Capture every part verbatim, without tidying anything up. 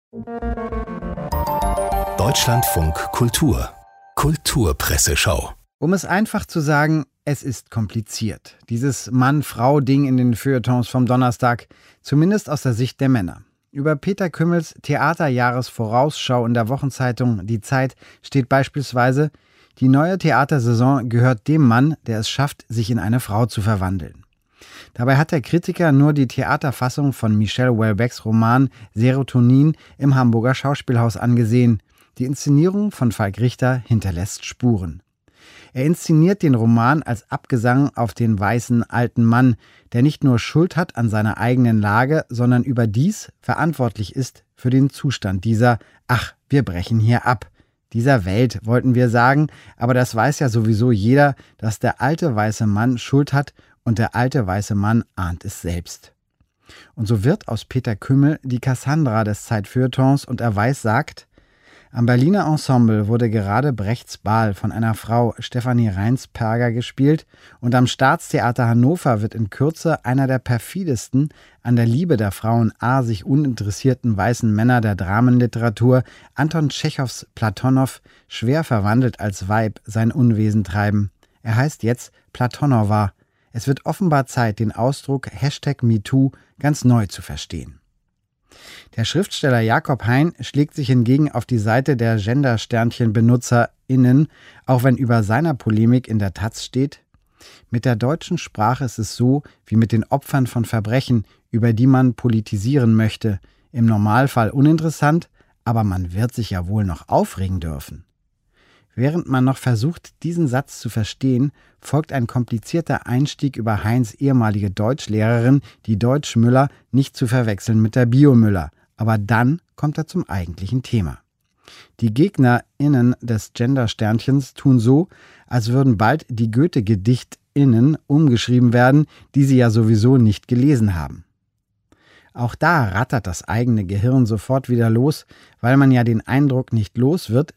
Deutschlandfunk Kultur Kulturpresseschau. Um es einfach zu sagen, es ist kompliziert. Dieses Mann-Frau-Ding in den Feuilletons vom Donnerstag, zumindest aus der Sicht der Männer. Über Peter Kümmels Theaterjahresvorausschau in der Wochenzeitung Die Zeit steht beispielsweise: Die neue Theatersaison gehört dem Mann, der es schafft, sich in eine Frau zu verwandeln. Dabei hat der Kritiker nur die Theaterfassung von Michel Houellebecqs Roman Serotonin im Hamburger Schauspielhaus angesehen. Die Inszenierung von Falk Richter hinterlässt Spuren. Er inszeniert den Roman als Abgesang auf den weißen alten Mann, der nicht nur Schuld hat an seiner eigenen Lage, sondern überdies verantwortlich ist für den Zustand dieser, ach, wir brechen hier ab, dieser Welt, wollten wir sagen, aber das weiß ja sowieso jeder, dass der alte weiße Mann Schuld hat und der alte weiße Mann ahnt es selbst. Und so wird aus Peter Kümmel die Cassandra des Zeitfeuilletons und er weiß sagt: Am Berliner Ensemble wurde gerade Brechts Baal von einer Frau, Stefanie Reinsperger, gespielt und am Staatstheater Hannover wird in Kürze einer der perfidesten, an der Liebe der Frauen A sich uninteressierten weißen Männer der Dramenliteratur, Anton Tschechows Platonow, schwer verwandelt als Weib sein Unwesen treiben. Er heißt jetzt Platonowa. Es wird offenbar Zeit, den Ausdruck Hashtag MeToo ganz neu zu verstehen. Der Schriftsteller Jakob Hein schlägt sich hingegen auf die Seite der Gender-Sternchen-BenutzerInnen, auch wenn über seiner Polemik in der Taz steht: Mit der deutschen Sprache ist es so wie mit den Opfern von Verbrechen, über die man politisieren möchte. Im Normalfall uninteressant, aber man wird sich ja wohl noch aufregen dürfen. Während man noch versucht, diesen Satz zu verstehen, folgt ein komplizierter Einstieg über Heins ehemalige Deutschlehrerin, die Deutsch-Müller, nicht zu verwechseln mit der Bio-Müller. Aber dann kommt er zum eigentlichen Thema. Die GegnerInnen des Gender-Sternchens tun so, als würden bald die Goethe-GedichtInnen umgeschrieben werden, die sie ja sowieso nicht gelesen haben. Auch da rattert das eigene Gehirn sofort wieder los, weil man ja den Eindruck nicht los wird,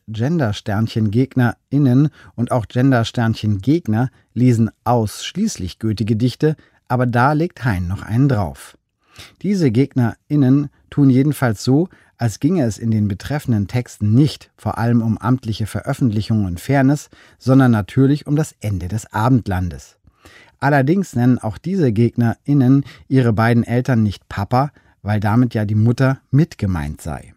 Gender-Sternchen-GegnerInnen und auch Gender-Sternchen-Gegner lesen ausschließlich Goethe-Gedichte, aber da legt Hein noch einen drauf. Diese GegnerInnen tun jedenfalls so, als ginge es in den betreffenden Texten nicht vor allem um amtliche Veröffentlichung und Fairness, sondern natürlich um das Ende des Abendlandes. Allerdings nennen auch diese GegnerInnen ihre beiden Eltern nicht Papa, weil damit ja die Mutter mit gemeint sei.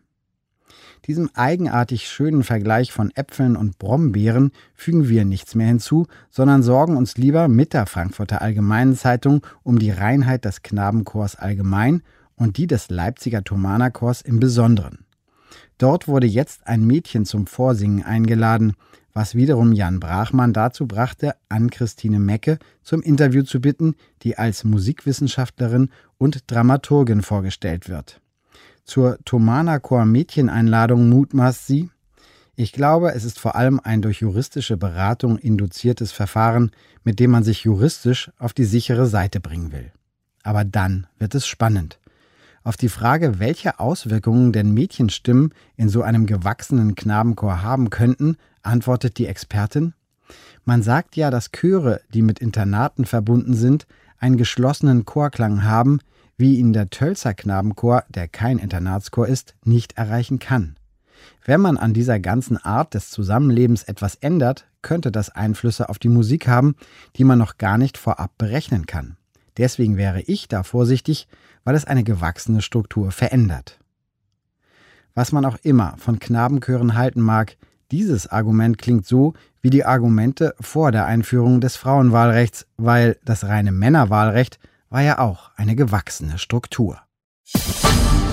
Diesem eigenartig schönen Vergleich von Äpfeln und Brombeeren fügen wir nichts mehr hinzu, sondern sorgen uns lieber mit der Frankfurter Allgemeinen Zeitung um die Reinheit des Knabenchors allgemein und die des Leipziger Thomanerchors im Besonderen. Dort wurde jetzt ein Mädchen zum Vorsingen eingeladen, was wiederum Jan Brachmann dazu brachte, Ann-Christine Mecke zum Interview zu bitten, die als Musikwissenschaftlerin und Dramaturgin vorgestellt wird. Zur Thomanerchor-Mädcheneinladung mutmaßt sie: Ich glaube, es ist vor allem ein durch juristische Beratung induziertes Verfahren, mit dem man sich juristisch auf die sichere Seite bringen will. Aber dann wird es spannend. Auf die Frage, welche Auswirkungen denn Mädchenstimmen in so einem gewachsenen Knabenchor haben könnten, antwortet die Expertin: Man sagt ja, dass Chöre, die mit Internaten verbunden sind, einen geschlossenen Chorklang haben, wie ihn der Tölzer Knabenchor, der kein Internatschor ist, nicht erreichen kann. Wenn man an dieser ganzen Art des Zusammenlebens etwas ändert, könnte das Einflüsse auf die Musik haben, die man noch gar nicht vorab berechnen kann. Deswegen wäre ich da vorsichtig, weil es eine gewachsene Struktur verändert. Was man auch immer von Knabenchören halten mag, dieses Argument klingt so wie die Argumente vor der Einführung des Frauenwahlrechts, weil das reine Männerwahlrecht war ja auch eine gewachsene Struktur.